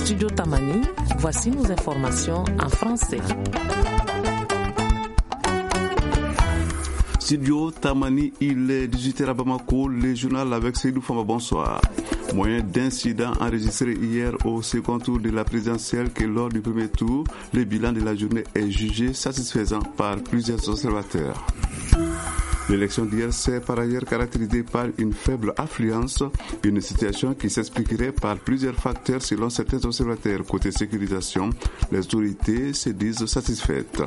Studio Tamani, voici nos informations en français. Studio Tamani, il est 18h à Bamako, le journal avec Seydou Fama, bonsoir. Moyen d'incident enregistré hier au second tour de la présidentielle que lors du premier tour, le bilan de la journée est jugé satisfaisant par plusieurs observateurs. L'élection d'hier s'est par ailleurs caractérisée par une faible affluence, une situation qui s'expliquerait par plusieurs facteurs selon certains observateurs. Côté sécurisation, les autorités se disent satisfaites.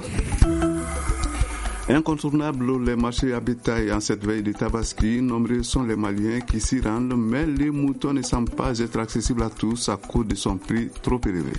Incontournables, les marchés à bétail en cette veille de Tabaski, nombreux sont les Maliens qui s'y rendent, mais les moutons ne semblent pas être accessibles à tous à cause de son prix trop élevé.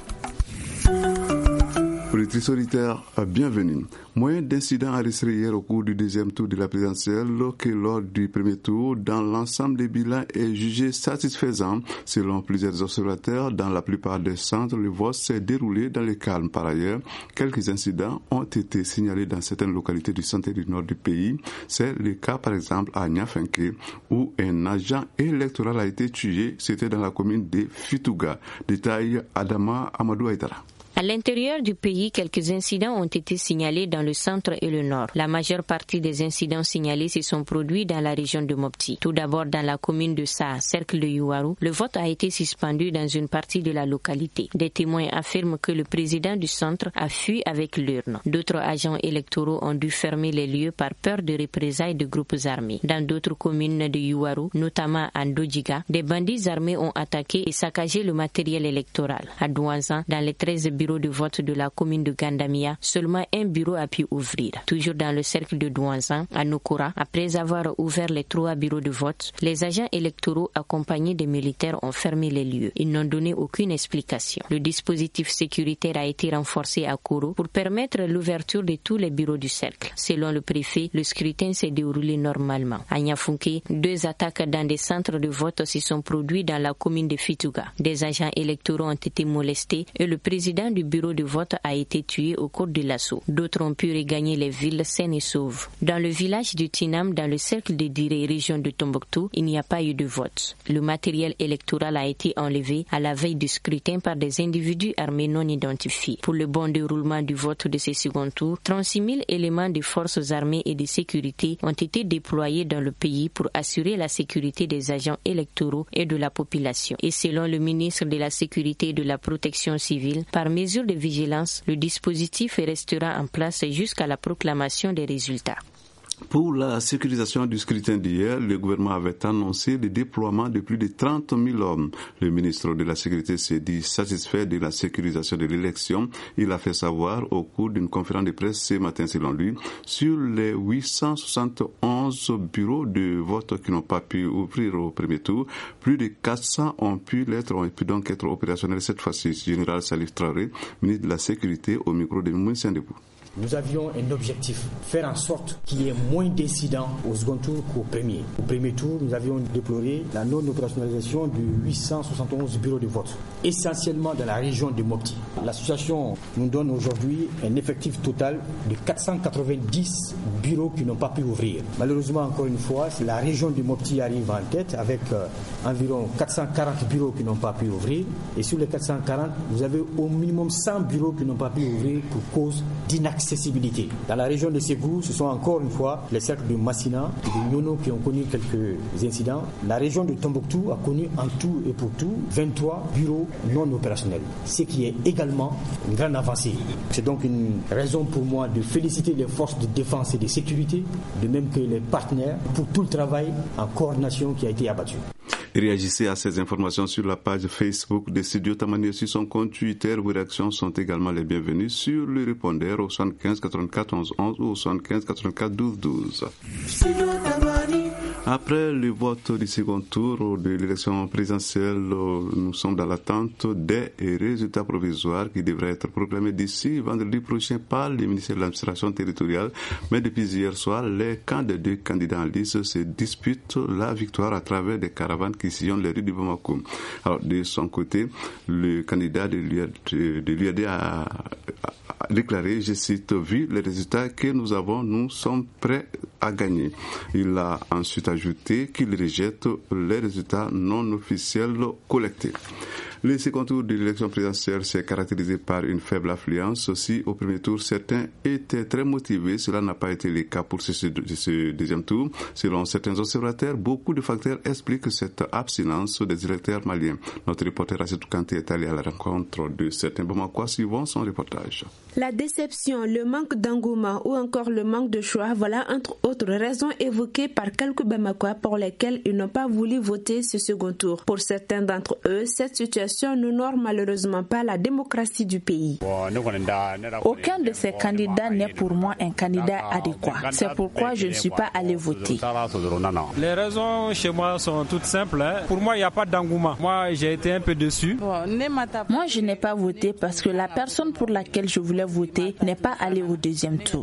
Auditrices solitaires, bienvenue. Moyen d'incident enregistré hier au cours du deuxième tour de la présidentielle que lors du premier tour, dans l'ensemble des bilans est jugé satisfaisant. Selon plusieurs observateurs, dans la plupart des centres, le vote s'est déroulé dans le calme. Par ailleurs, quelques incidents ont été signalés dans certaines localités du centre et du nord du pays. C'est le cas par exemple à Niafenke où un agent électoral a été tué. C'était dans la commune de Fituga. Détail Adama Amadou Aïdara. À l'intérieur du pays, quelques incidents ont été signalés dans le centre et le nord. La majeure partie des incidents signalés se sont produits dans la région de Mopti. Tout d'abord, dans la commune de Saa, cercle de Yuwaru, le vote a été suspendu dans une partie de la localité. Des témoins affirment que le président du centre a fui avec l'urne. D'autres agents électoraux ont dû fermer les lieux par peur de représailles de groupes armés. Dans d'autres communes de Yuwaru, notamment à Ndodjiga, des bandits armés ont attaqué et saccagé le matériel électoral. À Douanzan, dans les 13 bureaux de vote de la commune de Gandamia, seulement un bureau a pu ouvrir. Toujours dans le cercle de Douanzan, à Nokora, après avoir ouvert les 3 bureaux de vote, les agents électoraux accompagnés des militaires ont fermé les lieux. Ils n'ont donné aucune explication. Le dispositif sécuritaire a été renforcé à Koro pour permettre l'ouverture de tous les bureaux du cercle. Selon le préfet, le scrutin s'est déroulé normalement. À Niafunke, 2 attaques dans des centres de vote se sont produites dans la commune de Fituga. Des agents électoraux ont été molestés et le président du bureau de vote a été tué au cours de l'assaut. D'autres ont pu regagner les villes saines et sauves. Dans le village de Tinam, dans le cercle de Diré, région de Tombouctou, il n'y a pas eu de vote. Le matériel électoral a été enlevé à la veille du scrutin par des individus armés non identifiés. Pour le bon déroulement du vote de ce second tour, 36 000 éléments de forces armées et de sécurité ont été déployés dans le pays pour assurer la sécurité des agents électoraux et de la population. Et selon le ministre de la Sécurité et de la Protection civile, par mesure de vigilance, le dispositif restera en place jusqu'à la proclamation des résultats. Pour la sécurisation du scrutin d'hier, le gouvernement avait annoncé le déploiement de plus de 30 000 hommes. Le ministre de la Sécurité s'est dit satisfait de la sécurisation de l'élection. Il a fait savoir au cours d'une conférence de presse ce matin, selon lui, sur les 871 bureaux de vote qui n'ont pas pu ouvrir au premier tour, plus de 400 ont pu donc être opérationnels cette fois-ci. Général Salif Traoré, ministre de la Sécurité, au micro de Moussa Ndebou. Nous avions un objectif, faire en sorte qu'il y ait moins d'incidents au second tour qu'au premier. Au premier tour, nous avions déploré la non-opérationnalisation de 871 bureaux de vote, essentiellement dans la région de Mopti. L'association nous donne aujourd'hui un effectif total de 490 bureaux qui n'ont pas pu ouvrir. Malheureusement, encore une fois, la région de Mopti arrive en tête avec environ 440 bureaux qui n'ont pas pu ouvrir. Et sur les 440, vous avez au minimum 100 bureaux qui n'ont pas pu ouvrir pour cause d'inaccessibilité. Dans la région de Ségou, ce sont encore une fois les cercles de Massina et de Nyono qui ont connu quelques incidents. La région de Tombouctou a connu en tout et pour tout 23 bureaux non opérationnels, ce qui est également une grande avancée. C'est donc une raison pour moi de féliciter les forces de défense et de sécurité, de même que les partenaires, pour tout le travail en coordination qui a été abattu. Réagissez à ces informations sur la page Facebook de Studio Tamani et sur son compte Twitter. Vos réactions sont également les bienvenues sur le répondeur au 75 84 11 11 ou au 75 84 12 12. Après le vote du second tour de l'élection présidentielle, nous sommes dans l'attente des résultats provisoires qui devraient être proclamés d'ici vendredi prochain par le ministère de l'administration territoriale. Mais depuis hier soir, les camps des 2 candidats en lice se disputent la victoire à travers des caravanes qui sillonnent les rues de Bamako. Alors, de son côté, le candidat de l'UAD déclaré, je cite, « Vu les résultats que nous avons, nous sommes prêts à gagner ». Il a ensuite ajouté qu'il rejette les résultats non officiels collectés. Le second tour de l'élection présidentielle s'est caractérisé par une faible affluence. Si au premier tour, certains étaient très motivés, cela n'a pas été le cas pour ce deuxième tour. Selon certains observateurs, beaucoup de facteurs expliquent cette abstinence des électeurs maliens. Notre reporter Assetou Kanté est allé à la rencontre de certains Bamakois. Suivant son reportage. La déception, le manque d'engouement ou encore le manque de choix, voilà entre autres raisons évoquées par quelques Bamakois pour lesquels ils n'ont pas voulu voter ce second tour. Pour certains d'entre eux, cette situation n'honore malheureusement pas la démocratie du pays. Aucun de ces candidats n'est pour moi un candidat adéquat. C'est pourquoi je ne suis pas allé voter. Les raisons chez moi sont toutes simples. Pour moi, il n'y a pas d'engouement. Moi, j'ai été un peu déçu. Moi, je n'ai pas voté parce que la personne pour laquelle je voulais voter n'est pas allée au deuxième tour.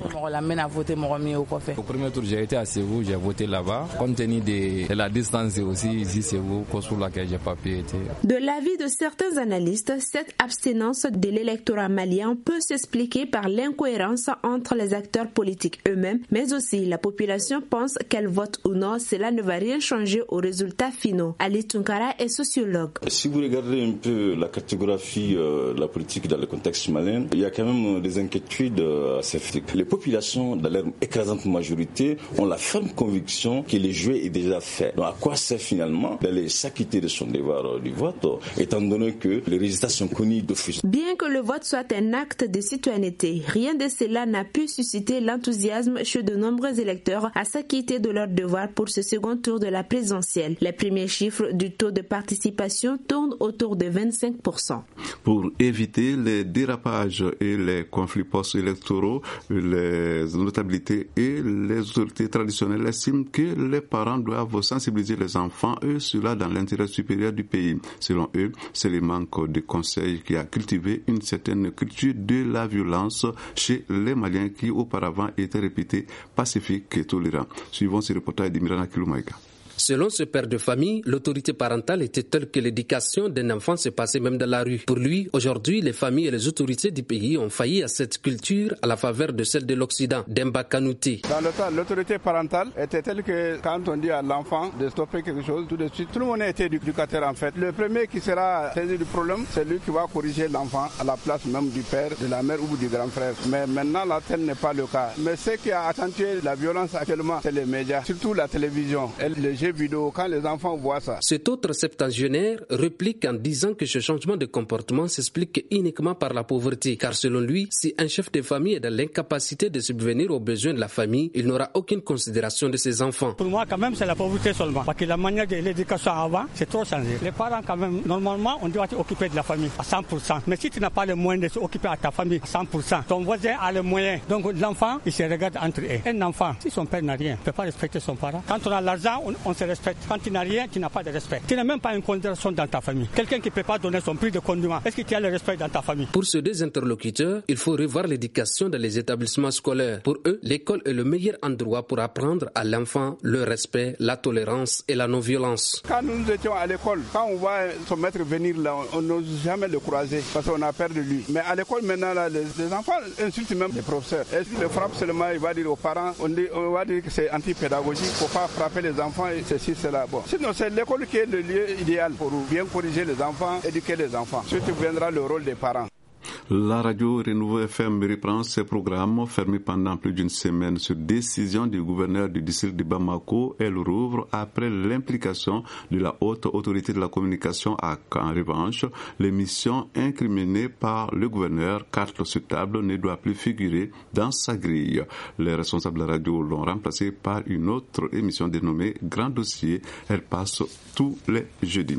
Au premier tour, j'ai été à Sévou, j'ai voté là-bas. Compte tenu de la distance aussi, ici Sévou, cause pour laquelle j'ai pas pu être. De l'avis de certains analystes, cette abstinence de l'électorat malien peut s'expliquer par l'incohérence entre les acteurs politiques eux-mêmes, mais aussi la population pense qu'elle vote ou non, cela ne va rien changer aux résultats finaux. Ali Tunkara est sociologue. Si vous regardez un peu la cartographie de la politique dans le contexte malien, il y a quand même des inquiétudes assez fortes. Les populations, dans leur écrasante majorité, ont la ferme conviction que le jeu est déjà fait. Donc à quoi sert finalement d'aller s'acquitter de son devoir du vote, étant donné que les résultats sont connus d'office. Bien que le vote soit un acte de citoyenneté, rien de cela n'a pu susciter l'enthousiasme chez de nombreux électeurs à s'acquitter de leur devoir pour ce second tour de la présidentielle. Les premiers chiffres du taux de participation tournent autour de 25%. Pour éviter les dérapages et les conflits post-électoraux, les notabilités et les autorités traditionnelles estiment que les parents doivent sensibiliser les enfants, et cela dans l'intérêt supérieur du pays. Selon eux, c'est le manque de conseils qui a cultivé une certaine culture de la violence chez les Maliens qui auparavant étaient réputés pacifiques et tolérants. Suivons ce reportage de Mirana Kiloumaïka. Selon ce père de famille, l'autorité parentale était telle que l'éducation d'un enfant se passait même dans la rue. Pour lui, aujourd'hui, les familles et les autorités du pays ont failli à cette culture à la faveur de celle de l'Occident. Demba Kanouté. Dans le temps, l'autorité parentale était telle que quand on dit à l'enfant de stopper quelque chose, tout de suite, tout le monde était éducateur en fait. Le premier qui sera saisi du problème, c'est lui qui va corriger l'enfant à la place même du père, de la mère ou du grand frère. Mais maintenant, là, tel n'est pas le cas. Mais ce qui a accentué la violence actuellement, c'est les médias, surtout la télévision et les jeux vidéo, quand les enfants voient ça. Cet autre septagénaire réplique en disant que ce changement de comportement s'explique uniquement par la pauvreté, car selon lui, si un chef de famille est dans l'incapacité de subvenir aux besoins de la famille, il n'aura aucune considération de ses enfants. Pour moi, quand même, c'est la pauvreté seulement, parce que la manière de l'éducation avant, c'est trop changé. Les parents, quand même, normalement, on doit s'occuper de la famille à 100%. Mais si tu n'as pas les moyens de s'occuper de ta famille à 100%, ton voisin a les moyens. Donc l'enfant, il se regarde entre eux. Un enfant, si son père n'a rien, ne peut pas respecter son parent. Quand on a l'argent, on se respecte. Quand tu n'as rien, tu n'as pas de respect. Tu n'as même pas une considération dans ta famille. Quelqu'un qui ne peut pas donner son prix de conduit, est-ce que tu as le respect dans ta famille? Pour ces deux interlocuteurs, il faut revoir l'éducation dans les établissements scolaires. Pour eux, l'école est le meilleur endroit pour apprendre à l'enfant le respect, la tolérance et la non-violence. Quand nous étions à l'école, quand on voit son maître venir là, on n'ose jamais le croiser parce qu'on a peur de lui. Mais à l'école maintenant, là, les enfants insultent même les professeurs. Est-ce qu'il le frappe seulement, il va dire aux parents, on va dire que c'est antipédagogique, il ne faut pas frapper les enfants et ceci, cela. Bon. Sinon, c'est l'école qui est le lieu idéal pour bien corriger les enfants, éduquer les enfants. Ensuite viendra le rôle des parents. La radio Renouveau FM reprend ses programmes fermés pendant plus d'une semaine sur décision du gouverneur du district de Bamako. Elle rouvre après l'implication de la haute autorité de la communication à En revanche, l'émission incriminée par le gouverneur, carte sur table, ne doit plus figurer dans sa grille. Les responsables de la radio l'ont remplacée par une autre émission dénommée Grand Dossier. Elle passe tous les jeudis.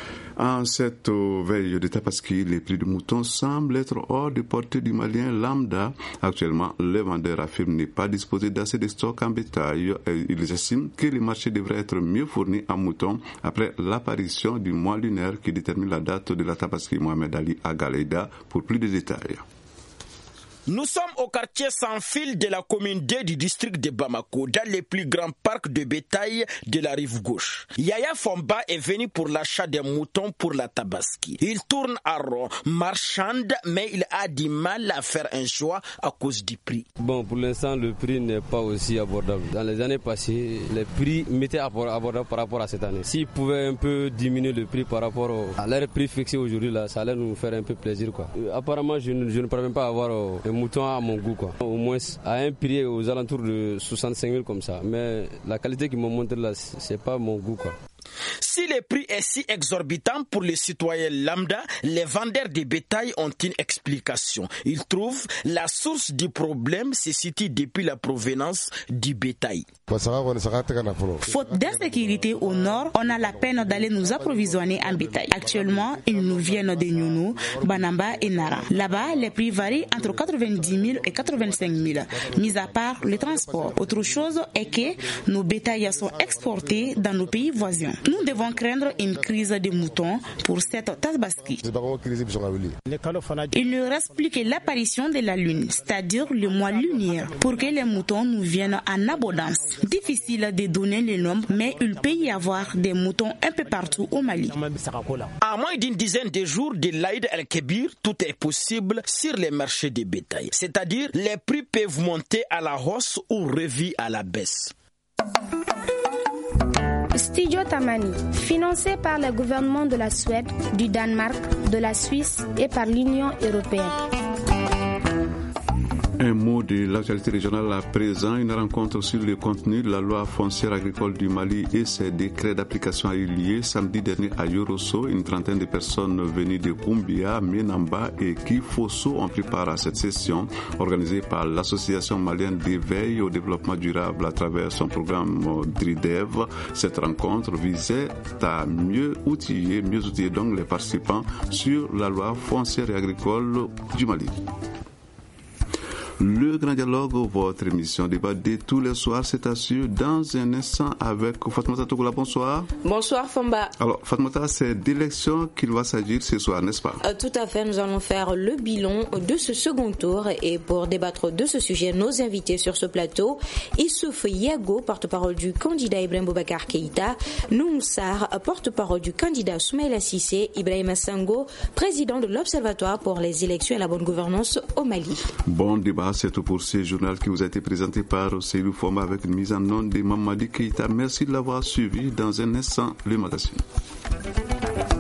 En cette veille de Tabaski, les prix du mouton semblent être hors de portée du Malien lambda. Actuellement, les vendeurs affirment ne pas disposer d'assez de stocks en bétail. Ils estiment que les marchés devraient être mieux fournis en moutons après l'apparition du mois lunaire qui détermine la date de la Tabaski. Mohamed Ali Agaleida pour plus de détails. Nous sommes au quartier sans fil de la commune 2 du district de Bamako, dans les plus grands parcs de bétail de la rive gauche. Yaya Fomba est venu pour l'achat des moutons pour la Tabaski. Il tourne à rond, marchande, mais il a du mal à faire un choix à cause du prix. Bon, pour l'instant, le prix n'est pas aussi abordable. Dans les années passées, les prix m'étaient abordables par rapport à cette année. S'ils pouvaient un peu diminuer le prix par rapport à leur prix fixé aujourd'hui, là, ça allait nous faire un peu plaisir, quoi. Apparemment, je ne parviens pas à avoir un mouton à mon goût, quoi. Au moins à un prix aux alentours de 65 000 comme ça. Mais la qualité qu'ils m'ont montré là, c'est pas mon goût, quoi. Si le prix est si exorbitant pour les citoyens lambda, les vendeurs de bétail ont une explication. Ils trouvent la source du problème se situe depuis la provenance du bétail. Faute d'insécurité au nord, on a la peine d'aller nous approvisionner en bétail. Actuellement, ils nous viennent de Nyuno, Banamba et Nara. Là-bas, les prix varient entre 90 000 et 85 000, mis à part le transport. Autre chose est que nos bétails sont exportés dans nos pays voisins. Nous devons craindre une crise de moutons pour cette Tabaski. Il ne reste plus que l'apparition de la lune, c'est-à-dire le mois lunaire, pour que les moutons nous viennent en abondance. Difficile de donner le nombre, mais il peut y avoir des moutons un peu partout au Mali. À moins d'une dizaine de jours de l'Aïd el-Kébir, tout est possible sur les marchés de bétail. C'est-à-dire, les prix peuvent monter à la hausse ou revenir à la baisse. Studio Tamani, financé par le gouvernement de la Suède, du Danemark, de la Suisse et par l'Union européenne. Un mot de l'actualité régionale à présent, une rencontre sur le contenu de la loi foncière agricole du Mali et ses décrets d'application a eu lieu samedi dernier à Yorosso. Une trentaine de personnes venues de Koumbia, Menamba et Kifosso ont pris part à cette session organisée par l'Association malienne d'éveil au développement durable à travers son programme DRIDEV. Cette rencontre visait à mieux outiller donc les participants sur la loi foncière et agricole du Mali. Le Grand Dialogue, votre émission débattée tous les soirs, c'est assuré dans un instant avec Fatmata Togola. Bonsoir. Bonsoir Fomba. Alors Fatmata, c'est d'élection qu'il va s'agir ce soir, n'est-ce pas? Tout à fait, nous allons faire le bilan de ce second tour et pour débattre de ce sujet, nos invités sur ce plateau, Issouf Yago, porte-parole du candidat Ibrahim Boubacar Keïta, Noum Sarr, porte-parole du candidat Soumaïla Cissé, Ibrahim Sango, président de l'Observatoire pour les élections et la bonne gouvernance au Mali. Bon débat. C'est tout pour ce journal qui vous a été présenté par Seydou Foma avec une mise en onde de Mamadi Keïta. Merci de l'avoir suivi. Dans un instant, le magazine.